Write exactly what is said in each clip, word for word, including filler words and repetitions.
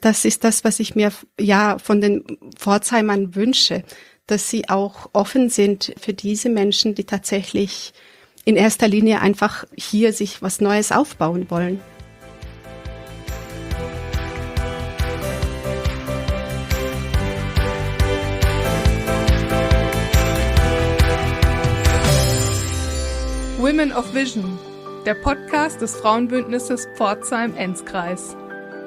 das ist das, was ich mir ja von den Pforzheimern wünsche, dass sie auch offen sind für diese Menschen, die tatsächlich in erster Linie einfach hier sich was Neues aufbauen wollen. Women of Vision, der Podcast des Frauenbündnisses Pforzheim-Enzkreis.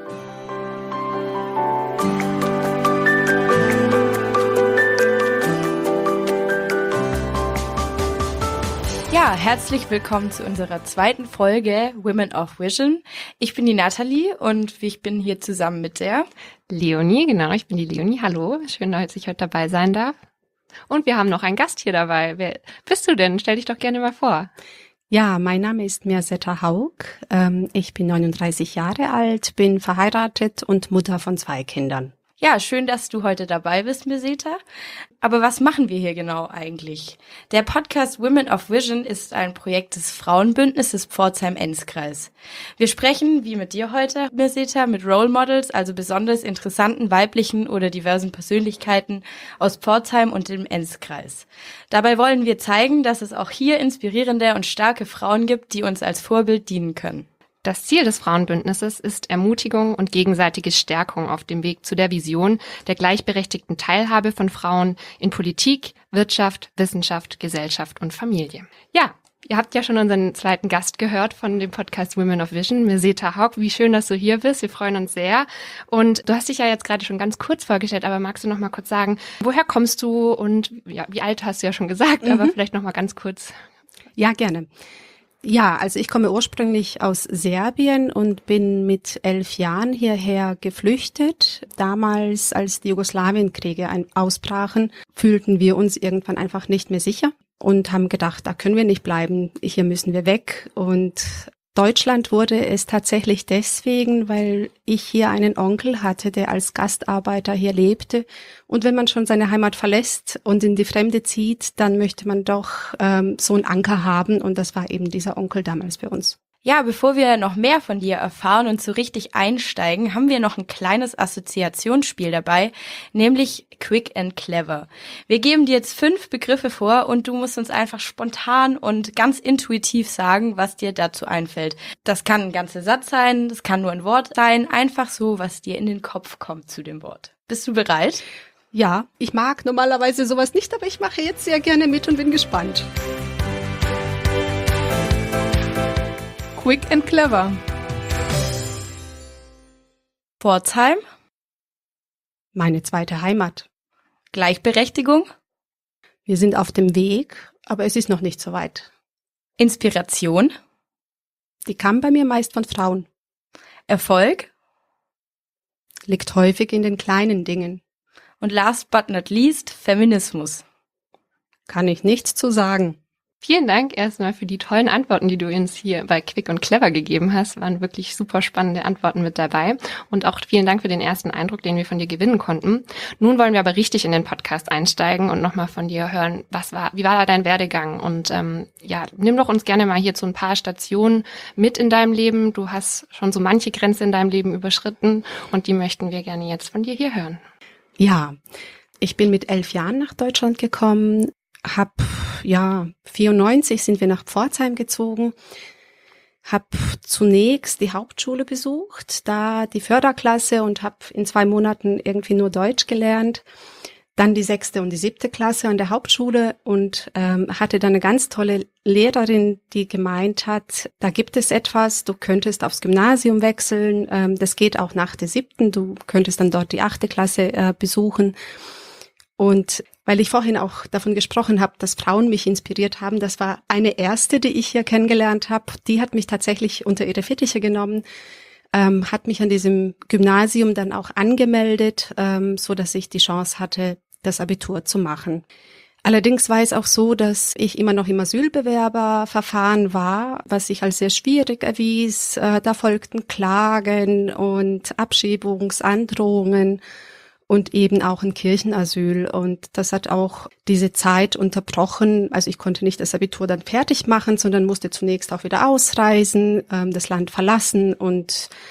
Ja, herzlich willkommen zu unserer zweiten Folge Women of Vision. Ich bin die Nathalie und ich bin hier zusammen mit der Leonie, genau, ich bin die Leonie. Hallo, schön, dass ich heute dabei sein darf. Und wir haben noch einen Gast hier dabei. Wer bist du denn? Stell dich doch gerne mal vor. Ja, mein Name ist Mirzeta Haug. Ich bin neununddreißig Jahre alt, bin verheiratet und Mutter von zwei Kindern. Ja, schön, dass du heute dabei bist, Mirzeta. Aber was machen wir hier genau eigentlich? Der Podcast Women of Vision ist ein Projekt des Frauenbündnisses Pforzheim-Enzkreis. Wir sprechen, wie mit dir heute, Mirzeta, mit Role Models, also besonders interessanten weiblichen oder diversen Persönlichkeiten aus Pforzheim und dem Enzkreis. Dabei wollen wir zeigen, dass es auch hier inspirierende und starke Frauen gibt, die uns als Vorbild dienen können. Das Ziel des Frauenbündnisses ist Ermutigung und gegenseitige Stärkung auf dem Weg zu der Vision der gleichberechtigten Teilhabe von Frauen in Politik, Wirtschaft, Wissenschaft, Gesellschaft und Familie. Ja, ihr habt ja schon unseren zweiten Gast gehört von dem Podcast Women of Vision, Mirzeta Haug. Wie schön, dass du hier bist. Wir freuen uns sehr. Und du hast dich ja jetzt gerade schon ganz kurz vorgestellt, aber magst du noch mal kurz sagen, woher kommst du und ja, wie alt hast du ja schon gesagt, mhm. aber vielleicht noch mal ganz kurz. Ja, gerne. Ja, also ich komme ursprünglich aus Serbien und bin mit elf Jahren hierher geflüchtet. Damals, als die Jugoslawienkriege ausbrachen, fühlten wir uns irgendwann einfach nicht mehr sicher und haben gedacht, da können wir nicht bleiben, hier müssen wir weg. Und Deutschland wurde es tatsächlich deswegen, weil ich hier einen Onkel hatte, der als Gastarbeiter hier lebte. Und wenn man schon seine Heimat verlässt und in die Fremde zieht, dann möchte man doch ähm, so einen Anker haben. Und das war eben dieser Onkel damals bei uns. Ja, bevor wir noch mehr von dir erfahren und so richtig einsteigen, haben wir noch ein kleines Assoziationsspiel dabei, nämlich Quick and Clever. Wir geben dir jetzt fünf Begriffe vor und du musst uns einfach spontan und ganz intuitiv sagen, was dir dazu einfällt. Das kann ein ganzer Satz sein, das kann nur ein Wort sein, einfach so, was dir in den Kopf kommt zu dem Wort. Bist du bereit? Ja, ich mag normalerweise sowas nicht, aber ich mache jetzt sehr gerne mit und bin gespannt. Quick and Clever. Pforzheim. Meine zweite Heimat. Gleichberechtigung. Wir sind auf dem Weg, aber es ist noch nicht so weit. Inspiration. Die kam bei mir meist von Frauen. Erfolg. Liegt häufig in den kleinen Dingen. Und last but not least, Feminismus. Kann ich nichts zu sagen. Vielen Dank erstmal für die tollen Antworten, die du uns hier bei Quick und Clever gegeben hast. Waren wirklich super spannende Antworten mit dabei. Und auch vielen Dank für den ersten Eindruck, den wir von dir gewinnen konnten. Nun wollen wir aber richtig in den Podcast einsteigen und nochmal von dir hören, was war, wie war da dein Werdegang? Und ähm, ja, nimm doch uns gerne mal hier zu ein paar Stationen mit in deinem Leben. Du hast schon so manche Grenze in deinem Leben überschritten und die möchten wir gerne jetzt von dir hier hören. Ja, ich bin mit elf Jahren nach Deutschland gekommen. Hab, ja, vierundneunzig sind wir nach Pforzheim gezogen, hab zunächst die Hauptschule besucht, da die Förderklasse und hab in zwei Monaten irgendwie nur Deutsch gelernt, dann die sechste und die siebte Klasse an der Hauptschule und ähm, hatte dann eine ganz tolle Lehrerin, die gemeint hat, da gibt es etwas, du könntest aufs Gymnasium wechseln, ähm, das geht auch nach der siebten, du könntest dann dort die achte Klasse äh, besuchen. Und weil ich vorhin auch davon gesprochen habe, dass Frauen mich inspiriert haben, das war eine erste, die ich hier kennengelernt habe. Die hat mich tatsächlich unter ihre Fittiche genommen, ähm, hat mich an diesem Gymnasium dann auch angemeldet, ähm, so dass ich die Chance hatte, das Abitur zu machen. Allerdings war es auch so, dass ich immer noch im Asylbewerberverfahren war, was sich als sehr schwierig erwies. Äh, da folgten Klagen und Abschiebungsandrohungen. Und eben auch ein Kirchenasyl. Und das hat auch diese Zeit unterbrochen. Also ich konnte nicht das Abitur dann fertig machen, sondern musste zunächst auch wieder ausreisen, ähm, das Land verlassen. Und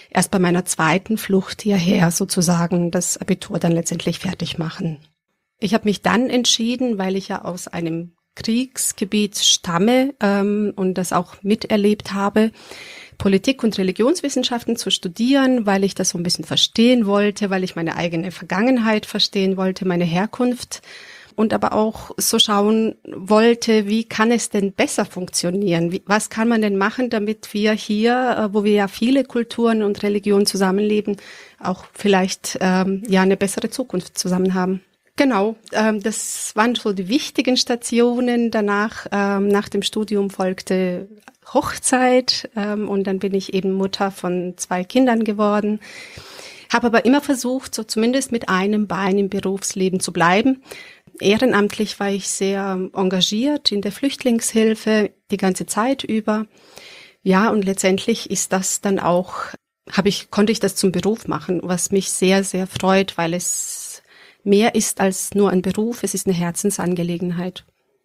erst bei meiner zweiten Flucht hierher sozusagen das Abitur dann letztendlich fertig machen. Ich habe mich dann entschieden, weil ich ja aus einem Kriegsgebiet stamme ähm, und das auch miterlebt habe, Politik- und Religionswissenschaften zu studieren, weil ich das so ein bisschen verstehen wollte, weil ich meine eigene Vergangenheit verstehen wollte, meine Herkunft und aber auch so schauen wollte, wie kann es denn besser funktionieren? Wie, was kann man denn machen, damit wir hier, wo wir ja viele Kulturen und Religionen zusammenleben, auch vielleicht ähm, ja eine bessere Zukunft zusammen haben? Genau, ähm, das waren so die wichtigen Stationen. Danach, ähm, nach dem Studium folgte Hochzeit ähm, und dann bin ich eben Mutter von zwei Kindern geworden. Habe aber immer versucht, so zumindest mit einem Bein im Berufsleben zu bleiben. Ehrenamtlich war ich sehr engagiert in der Flüchtlingshilfe die ganze Zeit über. Ja, und letztendlich ist das dann auch, habe ich, konnte ich das zum Beruf machen, was mich sehr, sehr freut, weil es mehr ist als nur ein Beruf, es ist eine Herzensangelegenheit.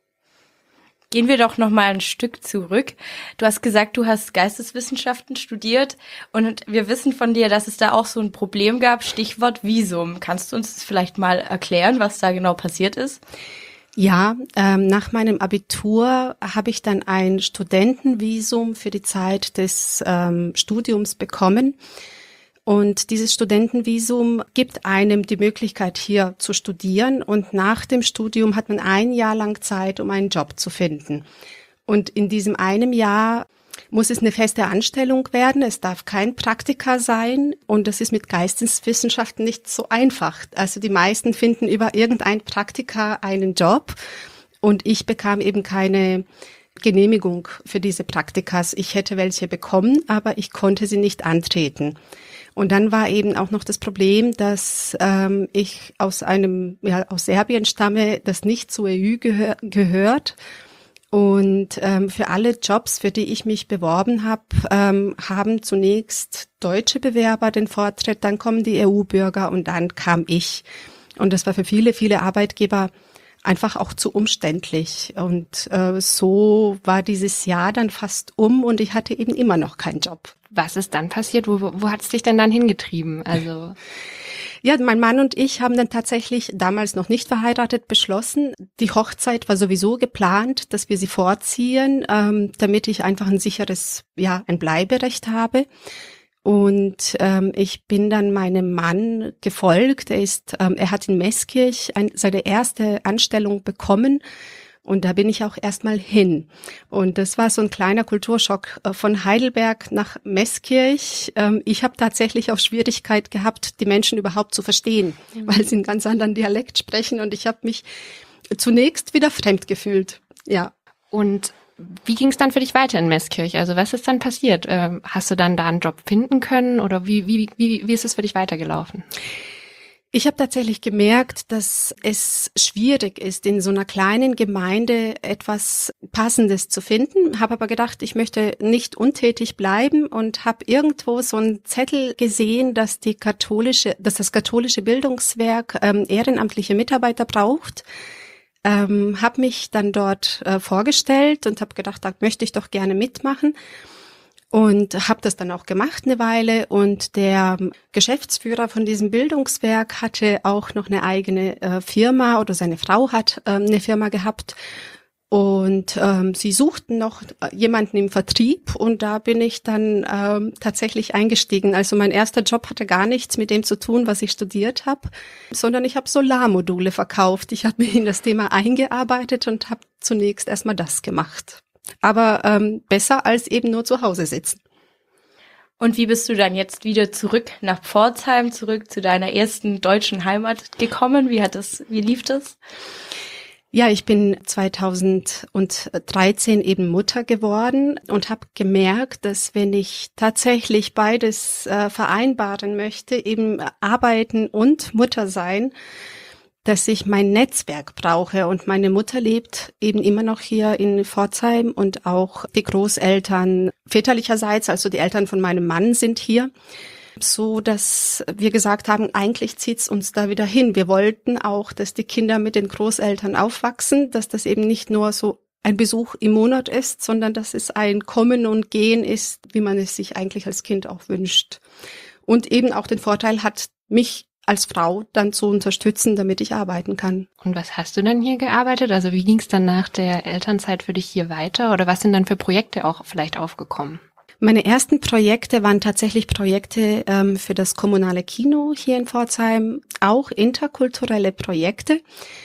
Gehen wir doch noch mal ein Stück zurück. Du hast gesagt, du hast Geisteswissenschaften studiert und wir wissen von dir, dass es da auch so ein Problem gab, Stichwort Visum. Kannst du uns das vielleicht mal erklären, was da genau passiert ist? Ja, ähm, nach meinem Abitur habe ich dann ein Studentenvisum für die Zeit des ähm, Studiums bekommen. Und dieses Studentenvisum gibt einem die Möglichkeit, hier zu studieren. Und nach dem Studium hat man ein Jahr lang Zeit, um einen Job zu finden. Und in diesem einem Jahr muss es eine feste Anstellung werden. Es darf kein Praktika sein. Und das ist mit Geisteswissenschaften nicht so einfach. Also die meisten finden über irgendein Praktika einen Job. Und ich bekam eben keine Genehmigung für diese Praktikas. Ich hätte welche bekommen, aber ich konnte sie nicht antreten. Und dann war eben auch noch das Problem, dass ähm, ich aus einem, ja, aus Serbien stamme, das nicht zur E U gehör, gehört. Und ähm, für alle Jobs, für die ich mich beworben habe, ähm, haben zunächst deutsche Bewerber den Vortritt, dann kommen die E U-Bürger und dann kam ich. Und das war für viele, viele Arbeitgeber einfach auch zu umständlich. Und äh, so war dieses Jahr dann fast um und ich hatte eben immer noch keinen Job. Was ist dann passiert? Wo, wo, wo hat es dich denn dann hingetrieben? Also ja, mein Mann und ich haben dann tatsächlich, damals noch nicht verheiratet, beschlossen, die Hochzeit war sowieso geplant, dass wir sie vorziehen, ähm, damit ich einfach ein sicheres, ja, ein Bleiberecht habe. Und ähm, ich bin dann meinem Mann gefolgt. Er ist, ähm, er hat in Meßkirch ein, seine erste Anstellung bekommen. Und da bin ich auch erstmal hin. Und das war so ein kleiner Kulturschock von Heidelberg nach Meßkirch. Ich habe tatsächlich auch Schwierigkeit gehabt, die Menschen überhaupt zu verstehen, mhm. weil sie einen ganz anderen Dialekt sprechen. Und ich habe mich zunächst wieder fremd gefühlt. Ja. Und wie ging es dann für dich weiter in Meßkirch? Also was ist dann passiert? Hast du dann da einen Job finden können oder wie, wie, wie, wie ist es für dich weitergelaufen? Ich habe tatsächlich gemerkt, dass es schwierig ist, in so einer kleinen Gemeinde etwas Passendes zu finden. Habe aber gedacht, ich möchte nicht untätig bleiben und habe irgendwo so einen Zettel gesehen, dass die katholische, dass das katholische Bildungswerk ähm, ehrenamtliche Mitarbeiter braucht. Ähm, habe mich dann dort äh, vorgestellt und habe gedacht, da möchte ich doch gerne mitmachen. Und habe das dann auch gemacht eine Weile und der Geschäftsführer von diesem Bildungswerk hatte auch noch eine eigene äh, Firma oder seine Frau hat ähm, eine Firma gehabt und ähm, sie suchten noch jemanden im Vertrieb und da bin ich dann ähm, tatsächlich eingestiegen. Also mein erster Job hatte gar nichts mit dem zu tun, was ich studiert habe, sondern ich habe Solarmodule verkauft. Ich habe mich in das Thema eingearbeitet und habe zunächst erstmal das gemacht. Aber ähm, besser als eben nur zu Hause sitzen. Und wie bist du dann jetzt wieder zurück nach Pforzheim, zurück zu deiner ersten deutschen Heimat gekommen? Wie hat das, wie lief das? Ja, ich bin zweitausenddreizehn eben Mutter geworden und habe gemerkt, dass wenn ich tatsächlich beides äh, vereinbaren möchte, eben arbeiten und Mutter sein, dass ich mein Netzwerk brauche und meine Mutter lebt eben immer noch hier in Pforzheim und auch die Großeltern väterlicherseits, also die Eltern von meinem Mann sind hier, so dass wir gesagt haben, eigentlich zieht's uns da wieder hin. Wir wollten auch, dass die Kinder mit den Großeltern aufwachsen, dass das eben nicht nur so ein Besuch im Monat ist, sondern dass es ein Kommen und Gehen ist, wie man es sich eigentlich als Kind auch wünscht. Und eben auch den Vorteil hat, mich als Frau dann zu unterstützen, damit ich arbeiten kann. Und was hast du dann hier gearbeitet? Also wie ging es dann nach der Elternzeit für dich hier weiter? Oder was sind dann für Projekte auch vielleicht aufgekommen? Meine ersten Projekte waren tatsächlich Projekte ähm, für das kommunale Kino hier in Pforzheim, auch interkulturelle Projekte,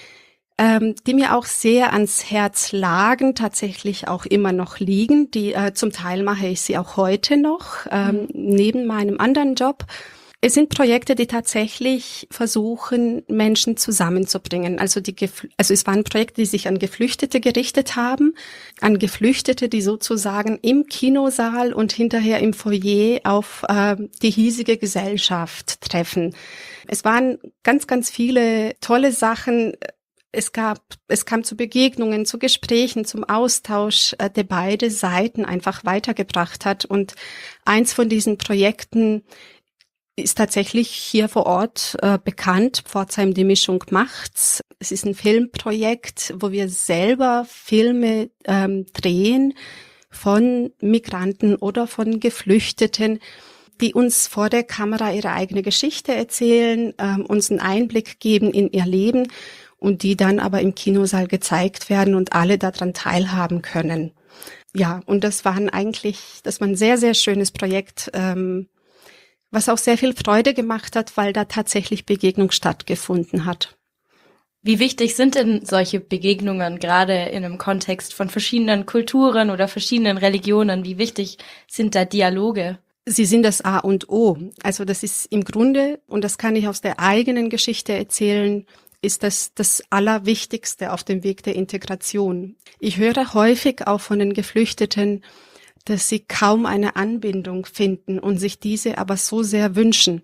ähm, die mir auch sehr ans Herz lagen, tatsächlich auch immer noch liegen. Die äh, zum Teil mache ich sie auch heute noch, ähm, mhm. neben meinem anderen Job. Es sind Projekte, die tatsächlich versuchen, Menschen zusammenzubringen. Also die, also es waren Projekte, die sich an Geflüchtete gerichtet haben, an Geflüchtete, die sozusagen im Kinosaal und hinterher im Foyer auf äh, die hiesige Gesellschaft treffen. Es waren ganz, ganz viele tolle Sachen. Es gab, es kam zu Begegnungen, zu Gesprächen, zum Austausch, äh, der beide Seiten einfach weitergebracht hat. Und eins von diesen Projekten ist tatsächlich hier vor Ort äh, bekannt. Pforzheim, die Mischung macht's. Es ist ein Filmprojekt, wo wir selber Filme ähm, drehen von Migranten oder von Geflüchteten, die uns vor der Kamera ihre eigene Geschichte erzählen, ähm, uns einen Einblick geben in ihr Leben und die dann aber im Kinosaal gezeigt werden und alle daran teilhaben können. Ja, und das waren eigentlich, das war ein sehr, sehr schönes Projekt, ähm, was auch sehr viel Freude gemacht hat, weil da tatsächlich Begegnung stattgefunden hat. Wie wichtig sind denn solche Begegnungen gerade in einem Kontext von verschiedenen Kulturen oder verschiedenen Religionen? Wie wichtig sind da Dialoge? Sie sind das A und O. Also das ist im Grunde, und das kann ich aus der eigenen Geschichte erzählen, ist das das Allerwichtigste auf dem Weg der Integration. Ich höre häufig auch von den Geflüchteten, dass sie kaum eine Anbindung finden und sich diese aber so sehr wünschen.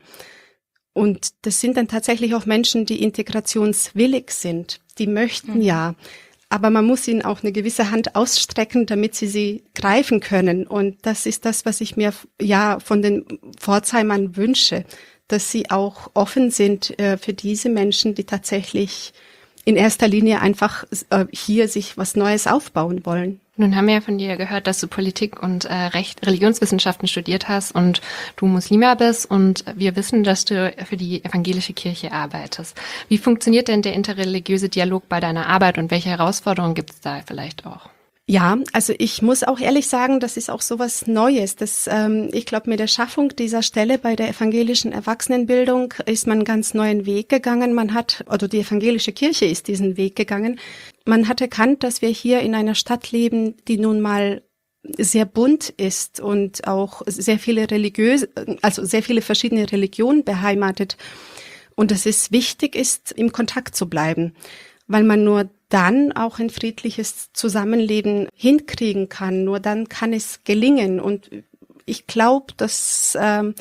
Und das sind dann tatsächlich auch Menschen, die integrationswillig sind. Die möchten mhm. ja, aber man muss ihnen auch eine gewisse Hand ausstrecken, damit sie sie greifen können. Und das ist das, was ich mir ja von den Pforzheimern wünsche, dass sie auch offen sind äh, für diese Menschen, die tatsächlich in erster Linie einfach äh, hier sich was Neues aufbauen wollen. Nun haben wir ja von dir gehört, dass du Politik und äh, Recht, Religionswissenschaften studiert hast und du Muslima bist und wir wissen, dass du für die evangelische Kirche arbeitest. Wie funktioniert denn der interreligiöse Dialog bei deiner Arbeit und welche Herausforderungen gibt es da vielleicht auch? Ja, also ich muss auch ehrlich sagen, das ist auch sowas Neues. Das, ähm, ich glaube, mit der Schaffung dieser Stelle bei der evangelischen Erwachsenenbildung ist man einen ganz neuen Weg gegangen. Man hat, oder die evangelische Kirche ist diesen Weg gegangen. Man hat erkannt, dass wir hier in einer Stadt leben, die nun mal sehr bunt ist und auch sehr viele religiöse, also sehr viele verschiedene Religionen beheimatet. Und dass es wichtig ist, im Kontakt zu bleiben, weil man nur dann auch ein friedliches Zusammenleben hinkriegen kann. Nur dann kann es gelingen. Und ich glaube, dass ähm,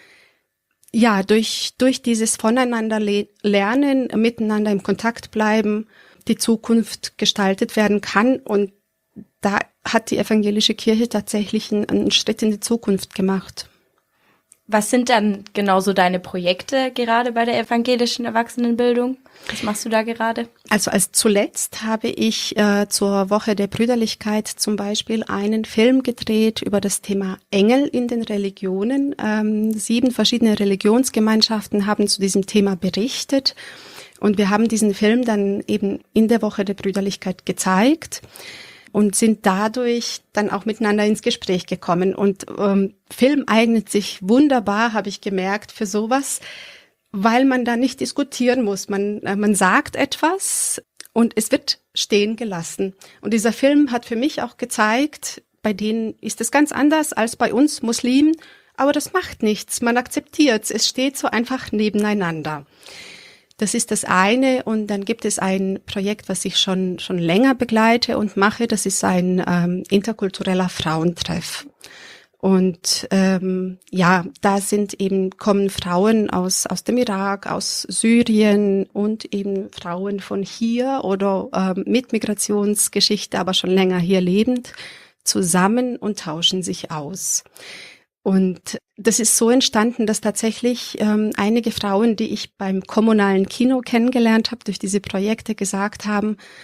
ja durch durch dieses Voneinander le- lernen, miteinander im Kontakt bleiben, die Zukunft gestaltet werden kann. Und da hat die evangelische Kirche tatsächlich einen, einen Schritt in die Zukunft gemacht. Was sind dann genau so deine Projekte gerade bei der evangelischen Erwachsenenbildung? Was machst du da gerade? Also als zuletzt habe ich äh, zur Woche der Brüderlichkeit zum Beispiel einen Film gedreht über das Thema Engel in den Religionen. Ähm, sieben verschiedene Religionsgemeinschaften haben zu diesem Thema berichtet. Und wir haben diesen Film dann eben in der Woche der Brüderlichkeit gezeigt und sind dadurch dann auch miteinander ins Gespräch gekommen. Und ähm, Film eignet sich wunderbar, habe ich gemerkt, für sowas, weil man da nicht diskutieren muss. Man, äh, man sagt etwas und es wird stehen gelassen. Und dieser Film hat für mich auch gezeigt, bei denen ist es ganz anders als bei uns Muslimen, aber das macht nichts. Man akzeptiert es. Es steht so einfach nebeneinander. Das ist das eine, und dann gibt es ein Projekt, was ich schon schon länger begleite und mache. Das ist ein ähm, interkultureller Frauentreff. Und ähm, ja, da sind eben kommen Frauen aus aus dem Irak, aus Syrien und eben Frauen von hier oder ähm, mit Migrationsgeschichte, aber schon länger hier lebend, zusammen und tauschen sich aus. Und das ist so entstanden, dass tatsächlich ähm, einige Frauen, die ich beim kommunalen Kino kennengelernt habe, durch diese Projekte gesagt haben,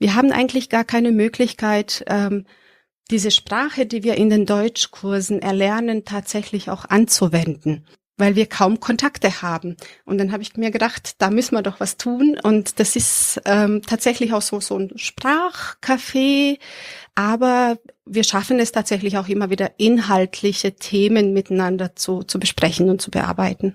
wir haben eigentlich gar keine Möglichkeit, ähm, diese Sprache, die wir in den Deutschkursen erlernen, tatsächlich auch anzuwenden, weil wir kaum Kontakte haben. Und dann habe ich mir gedacht, da müssen wir doch was tun. Und das ist ähm, tatsächlich auch so, so ein Sprachcafé, aber wir schaffen es tatsächlich auch immer wieder, inhaltliche Themen miteinander zu, zu besprechen und zu bearbeiten.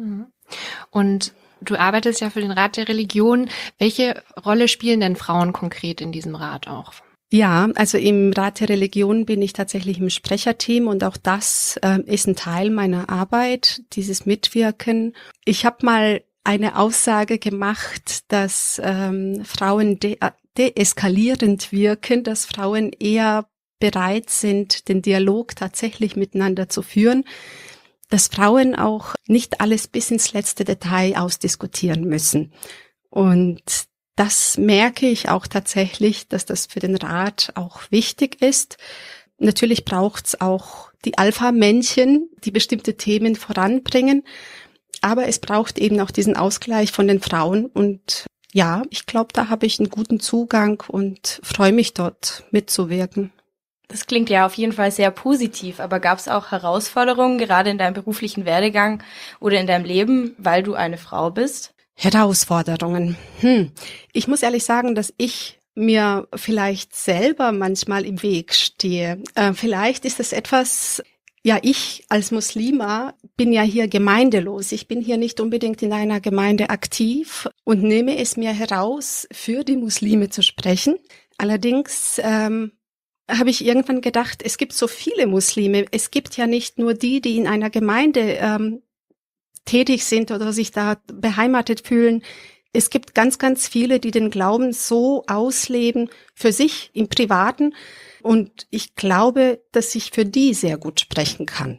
Und du arbeitest ja für den Rat der Religion. Welche Rolle spielen denn Frauen konkret in diesem Rat auch? Ja, also im Rat der Religion bin ich tatsächlich im Sprecherteam und auch das äh, ist ein Teil meiner Arbeit, dieses Mitwirken. Ich habe mal eine Aussage gemacht, dass ähm, Frauen de- deeskalierend wirken, dass Frauen eher bereit sind, den Dialog tatsächlich miteinander zu führen, dass Frauen auch nicht alles bis ins letzte Detail ausdiskutieren müssen. Und das merke ich auch tatsächlich, dass das für den Rat auch wichtig ist. Natürlich braucht es auch die Alpha-Männchen, die bestimmte Themen voranbringen. Aber es braucht eben auch diesen Ausgleich von den Frauen. Und ja, ich glaube, da habe ich einen guten Zugang und freue mich dort mitzuwirken. Das klingt ja auf jeden Fall sehr positiv, aber gab es auch Herausforderungen, gerade in deinem beruflichen Werdegang oder in deinem Leben, weil du eine Frau bist? Herausforderungen. Hm. Ich muss ehrlich sagen, dass ich mir vielleicht selber manchmal im Weg stehe. Äh, vielleicht ist es etwas, ja, ich als Muslima bin ja hier gemeindelos. Ich bin hier nicht unbedingt in einer Gemeinde aktiv und nehme es mir heraus, für die Muslime zu sprechen. Allerdings ähm, habe ich irgendwann gedacht, es gibt so viele Muslime. Es gibt ja nicht nur die, die in einer Gemeinde ähm, tätig sind oder sich da beheimatet fühlen. Es gibt ganz, ganz viele, die den Glauben so ausleben für sich im Privaten. Und ich glaube, dass ich für die sehr gut sprechen kann.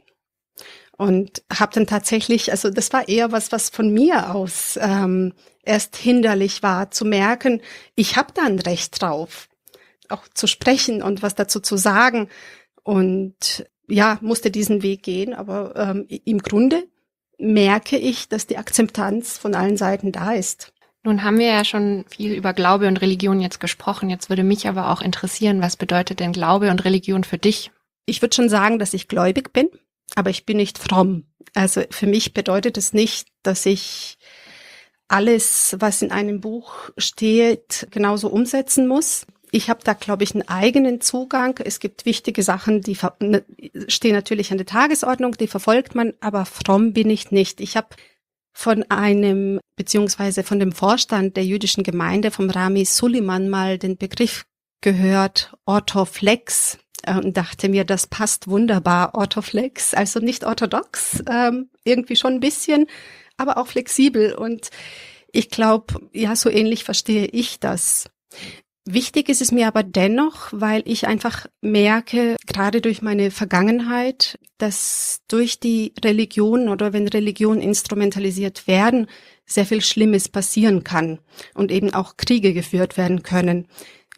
Und habe dann tatsächlich, also das war eher was, was von mir aus ähm, erst hinderlich war, zu merken, ich habe da ein Recht drauf, auch zu sprechen und was dazu zu sagen. Und ja, musste diesen Weg gehen. Aber ähm, im Grunde merke ich, dass die Akzeptanz von allen Seiten da ist. Nun haben wir ja schon viel über Glaube und Religion jetzt gesprochen. Jetzt würde mich aber auch interessieren, was bedeutet denn Glaube und Religion für dich? Ich würde schon sagen, dass ich gläubig bin, aber ich bin nicht fromm. Also für mich bedeutet es nicht, dass ich alles, was in einem Buch steht, genauso umsetzen muss. Ich habe da, glaube ich, einen eigenen Zugang. Es gibt wichtige Sachen, die ver- ne, stehen natürlich an der Tagesordnung, die verfolgt man, aber fromm bin ich nicht. Ich habe von einem, beziehungsweise von dem Vorstand der jüdischen Gemeinde, vom Rami Suleiman, mal den Begriff gehört, Orthoflex, äh, und dachte mir, das passt wunderbar, Orthoflex, also nicht orthodox, ähm, irgendwie schon ein bisschen, aber auch flexibel. Und ich glaube, ja, so ähnlich verstehe ich das. Wichtig ist es mir aber dennoch, weil ich einfach merke, gerade durch meine Vergangenheit, dass durch die Religion oder wenn Religionen instrumentalisiert werden, sehr viel Schlimmes passieren kann und eben auch Kriege geführt werden können.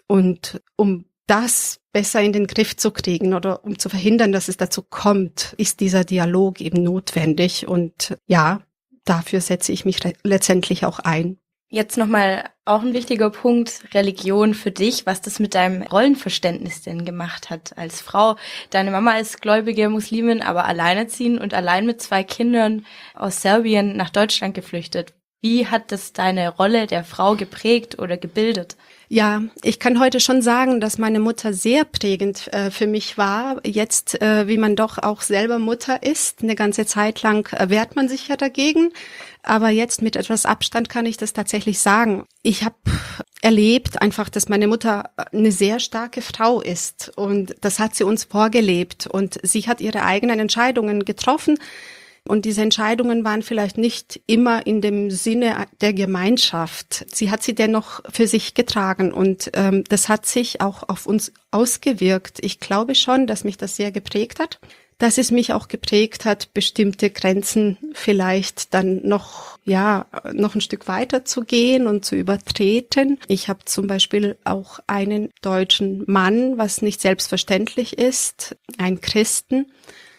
Und um das besser in den Griff zu kriegen oder um zu verhindern, dass es dazu kommt, ist dieser Dialog eben notwendig. Und ja, dafür setze ich mich re- letztendlich auch ein. Jetzt nochmal auch ein wichtiger Punkt, Religion für dich, was das mit deinem Rollenverständnis denn gemacht hat als Frau. Deine Mama ist gläubige Muslimin, aber alleinerziehend und allein mit zwei Kindern aus Serbien nach Deutschland geflüchtet. Wie hat das deine Rolle der Frau geprägt oder gebildet? Ja, ich kann heute schon sagen, dass meine Mutter sehr prägend äh, für mich war. Jetzt, äh, wie man doch auch selber Mutter ist, eine ganze Zeit lang äh, wehrt man sich ja dagegen. Aber jetzt mit etwas Abstand kann ich das tatsächlich sagen. Ich habe erlebt einfach, dass meine Mutter eine sehr starke Frau ist. Und das hat sie uns vorgelebt. Und sie hat ihre eigenen Entscheidungen getroffen. Und diese Entscheidungen waren vielleicht nicht immer in dem Sinne der Gemeinschaft. Sie hat sie dennoch für sich getragen und ähm, das hat sich auch auf uns ausgewirkt. Ich glaube schon, dass mich das sehr geprägt hat, dass es mich auch geprägt hat, bestimmte Grenzen vielleicht dann noch, ja, noch ein Stück weiter zu gehen und zu übertreten. Ich habe zum Beispiel auch einen deutschen Mann, was nicht selbstverständlich ist, einen Christen.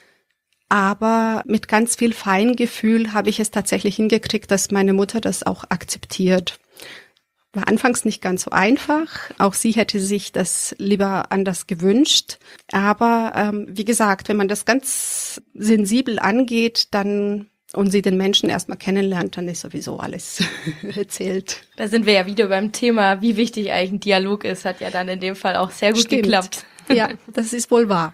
Aber mit ganz viel Feingefühl habe ich es tatsächlich hingekriegt, dass meine Mutter das auch akzeptiert. War anfangs nicht ganz so einfach. Auch sie hätte sich das lieber anders gewünscht. Aber ähm, wie gesagt, wenn man das ganz sensibel angeht, dann und sie den Menschen erstmal kennenlernt, dann ist sowieso alles erzählt. Da sind wir ja wieder beim Thema, wie wichtig eigentlich ein Dialog ist. Hat ja dann in dem Fall auch sehr gut Stimmt. geklappt. Ja, das ist wohl wahr.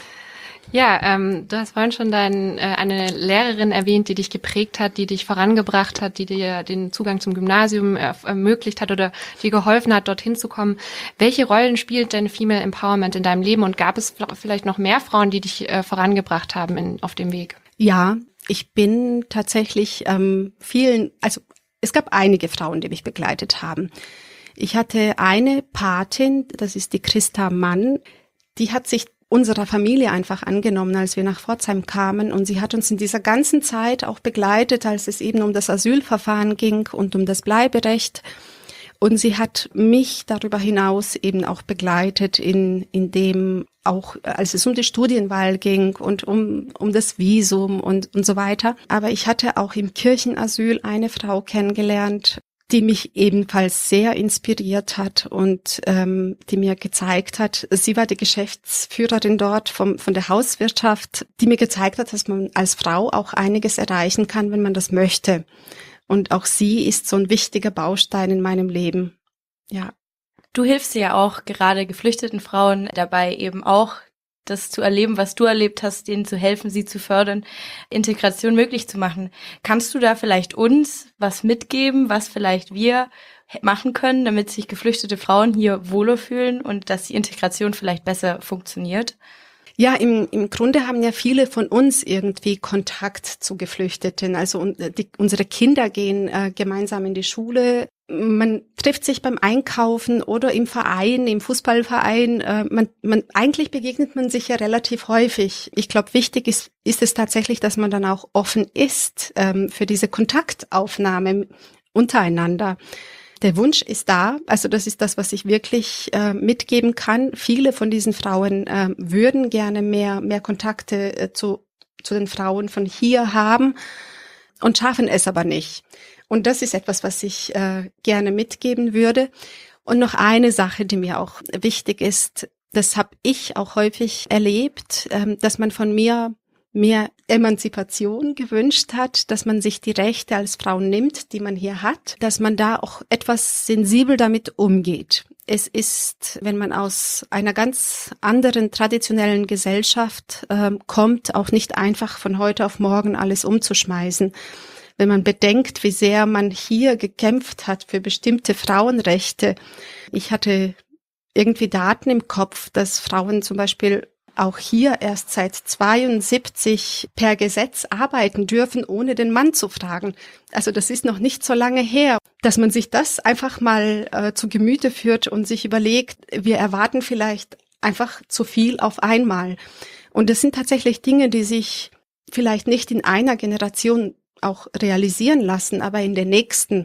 Ja, ähm, du hast vorhin schon dein, äh, eine Lehrerin erwähnt, die dich geprägt hat, die dich vorangebracht hat, die dir den Zugang zum Gymnasium äh, ermöglicht hat oder dir geholfen hat, dorthin zu kommen. Welche Rollen spielt denn Female Empowerment in deinem Leben und gab es vielleicht noch mehr Frauen, die dich äh, vorangebracht haben in, auf dem Weg? Ja, ich bin tatsächlich ähm, vielen, also es gab einige Frauen, die mich begleitet haben. Ich hatte eine Patin, das ist die Christa Mann, die hat sich unserer Familie einfach angenommen, als wir nach Pforzheim kamen. Und sie hat uns in dieser ganzen Zeit auch begleitet, als es eben um das Asylverfahren ging und um das Bleiberecht. Und sie hat mich darüber hinaus eben auch begleitet in, in dem auch, als es um die Studienwahl ging und um, um das Visum und, und so weiter. Aber ich hatte auch im Kirchenasyl eine Frau kennengelernt, die mich ebenfalls sehr inspiriert hat und ähm, die mir gezeigt hat, sie war die Geschäftsführerin dort vom, von der Hauswirtschaft, die mir gezeigt hat, dass man als Frau auch einiges erreichen kann, wenn man das möchte. Und auch sie ist so ein wichtiger Baustein in meinem Leben. Ja. Du hilfst ja auch gerade geflüchteten Frauen dabei, eben auch das zu erleben, was du erlebt hast, denen zu helfen, sie zu fördern, Integration möglich zu machen. Kannst du da vielleicht uns was mitgeben, was vielleicht wir machen können, damit sich geflüchtete Frauen hier wohler fühlen und dass die Integration vielleicht besser funktioniert? Ja, im, im Grunde haben ja viele von uns irgendwie Kontakt zu Geflüchteten. Also die, unsere Kinder gehen äh, gemeinsam in die Schule. Man trifft sich beim Einkaufen oder im Verein, im Fußballverein. Äh, man, man, eigentlich begegnet man sich ja relativ häufig. Ich glaube, wichtig ist, ist es tatsächlich, dass man dann auch offen ist ähm, für diese Kontaktaufnahme untereinander. Der Wunsch ist da, also das ist das, was ich wirklich äh, mitgeben kann. Viele von diesen Frauen äh, würden gerne mehr mehr Kontakte äh, zu zu den Frauen von hier haben und schaffen es aber nicht. Und das ist etwas, was ich äh, gerne mitgeben würde. Und noch eine Sache, die mir auch wichtig ist, das habe ich auch häufig erlebt, äh, dass man von mir mehr Emanzipation gewünscht hat, dass man sich die Rechte als Frau nimmt, die man hier hat, dass man da auch etwas sensibel damit umgeht. Es ist, wenn man aus einer ganz anderen traditionellen Gesellschaft äh, kommt, auch nicht einfach von heute auf morgen alles umzuschmeißen. Wenn man bedenkt, wie sehr man hier gekämpft hat für bestimmte Frauenrechte. Ich hatte irgendwie Daten im Kopf, dass Frauen zum Beispiel auch hier erst seit zweiundsiebzig per Gesetz arbeiten dürfen, ohne den Mann zu fragen. Also das ist noch nicht so lange her, dass man sich das einfach mal äh, zu Gemüte führt und sich überlegt, wir erwarten vielleicht einfach zu viel auf einmal. Und das sind tatsächlich Dinge, die sich vielleicht nicht in einer Generation auch realisieren lassen, aber in der nächsten.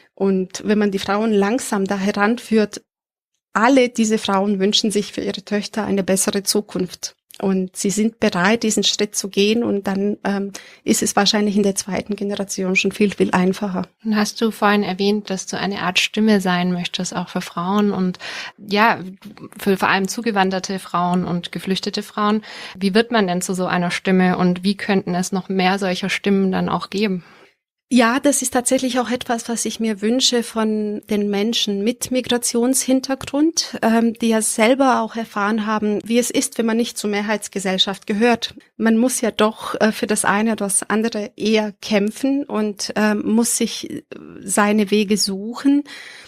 Und wenn man die Frauen langsam da heranführt, alle diese Frauen wünschen sich für ihre Töchter eine bessere Zukunft. Und sie sind bereit, diesen Schritt zu gehen. Und dann ähm, ist es wahrscheinlich in der zweiten Generation schon viel, viel einfacher. Und hast du vorhin erwähnt, dass du eine Art Stimme sein möchtest, auch für Frauen und ja, für vor allem zugewanderte Frauen und geflüchtete Frauen. Wie wird man denn zu so einer Stimme und wie könnten es noch mehr solcher Stimmen dann auch geben? Ja, das ist tatsächlich auch etwas, was ich mir wünsche von den Menschen mit Migrationshintergrund, ähm, die ja selber auch erfahren haben, wie es ist, wenn man nicht zur Mehrheitsgesellschaft gehört. Man muss ja doch äh, für das eine oder das andere eher kämpfen und äh, muss sich seine Wege suchen,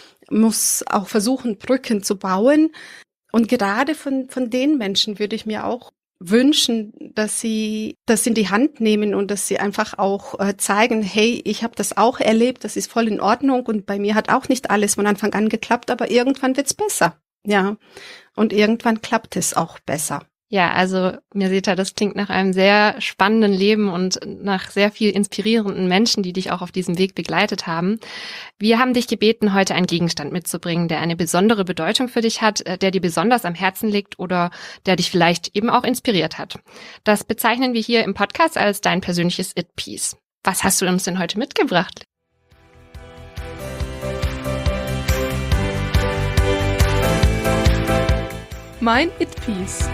muss auch versuchen, Brücken zu bauen. Und gerade von von den Menschen würde ich mir auch wünschen, dass sie das in die Hand nehmen und dass sie einfach auch äh, zeigen, hey, ich habe das auch erlebt, das ist voll in Ordnung und bei mir hat auch nicht alles von Anfang an geklappt, aber irgendwann wird's besser. Ja, und irgendwann klappt es auch besser. Ja, also Mirseta, das klingt nach einem sehr spannenden Leben und nach sehr viel inspirierenden Menschen, die dich auch auf diesem Weg begleitet haben. Wir haben dich gebeten, heute einen Gegenstand mitzubringen, der eine besondere Bedeutung für dich hat, der dir besonders am Herzen liegt oder der dich vielleicht eben auch inspiriert hat. Das bezeichnen wir hier im Podcast als dein persönliches It-Piece. Was hast du uns denn heute mitgebracht? Mein It-Piece.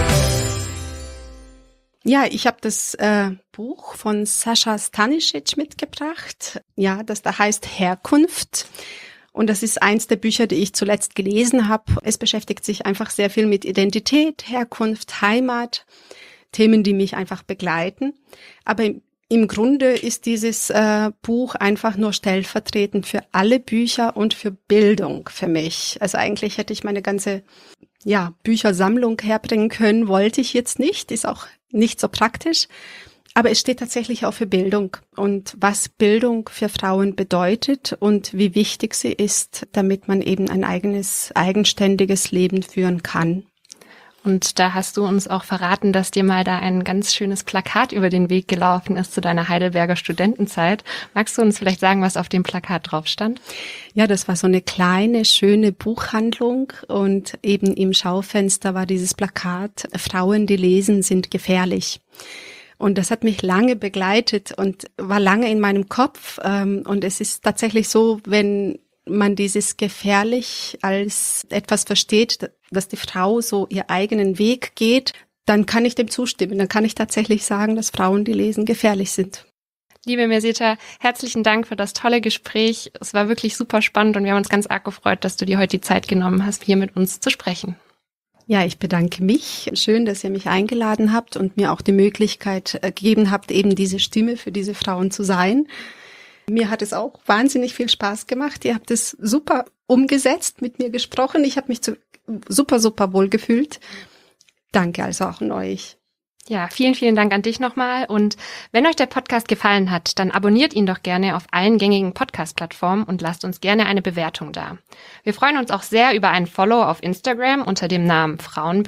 Ja, ich habe das äh, Buch von Sascha Stanisic mitgebracht. Ja, das da heißt Herkunft. Und das ist eins der Bücher, die ich zuletzt gelesen habe. Es beschäftigt sich einfach sehr viel mit Identität, Herkunft, Heimat, Themen, die mich einfach begleiten. Aber im, im Grunde ist dieses äh, Buch einfach nur stellvertretend für alle Bücher und für Bildung für mich. Also eigentlich hätte ich meine ganze ja, Büchersammlung herbringen können, wollte ich jetzt nicht, ist auch nicht so praktisch. Aber es steht tatsächlich auch für Bildung und was Bildung für Frauen bedeutet und wie wichtig sie ist, damit man eben ein eigenes, eigenständiges Leben führen kann. Und da hast du uns auch verraten, dass dir mal da ein ganz schönes Plakat über den Weg gelaufen ist zu deiner Heidelberger Studentenzeit. Magst du uns vielleicht sagen, was auf dem Plakat drauf stand? Ja, das war so eine kleine, schöne Buchhandlung und eben im Schaufenster war dieses Plakat, Frauen, die lesen, sind gefährlich. Und das hat mich lange begleitet und war lange in meinem Kopf. Und es ist tatsächlich so, wenn man dieses gefährlich als etwas versteht, dass die Frau so ihren eigenen Weg geht, dann kann ich dem zustimmen. Dann kann ich tatsächlich sagen, dass Frauen, die lesen, gefährlich sind. Liebe Merseta, herzlichen Dank für das tolle Gespräch. Es war wirklich super spannend und wir haben uns ganz arg gefreut, dass du dir heute die Zeit genommen hast, hier mit uns zu sprechen. Ja, ich bedanke mich. Schön, dass ihr mich eingeladen habt und mir auch die Möglichkeit gegeben habt, eben diese Stimme für diese Frauen zu sein. Mir hat es auch wahnsinnig viel Spaß gemacht. Ihr habt es super umgesetzt, mit mir gesprochen. Ich habe mich zu, super, super wohl gefühlt. Danke also auch an euch. Ja, vielen, vielen Dank an dich nochmal. Und wenn euch der Podcast gefallen hat, dann abonniert ihn doch gerne auf allen gängigen Podcast-Plattformen und lasst uns gerne eine Bewertung da. Wir freuen uns auch sehr über einen Follow auf Instagram unter dem Namen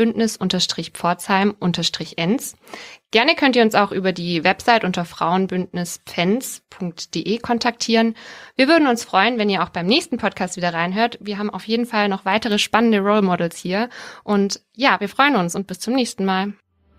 Frauenbündnis-Pforzheim-Enz. Gerne könnt ihr uns auch über die Website unter frauenbündnispfenz punkt de kontaktieren. Wir würden uns freuen, wenn ihr auch beim nächsten Podcast wieder reinhört. Wir haben auf jeden Fall noch weitere spannende Role Models hier. Und ja, wir freuen uns und bis zum nächsten Mal.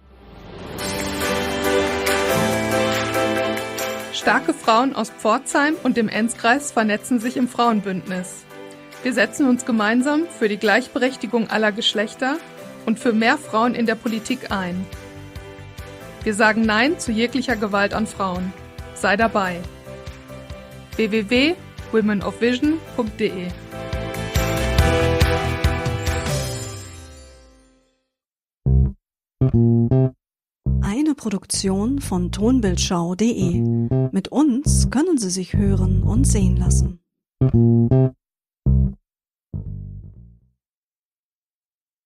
Starke Frauen aus Pforzheim und dem Enzkreis vernetzen sich im Frauenbündnis. Wir setzen uns gemeinsam für die Gleichberechtigung aller Geschlechter und für mehr Frauen in der Politik ein. Wir sagen Nein zu jeglicher Gewalt an Frauen. Sei dabei. w w w punkt women of vision punkt de Eine Produktion von tonbildschau punkt de. Mit uns können Sie sich hören und sehen lassen.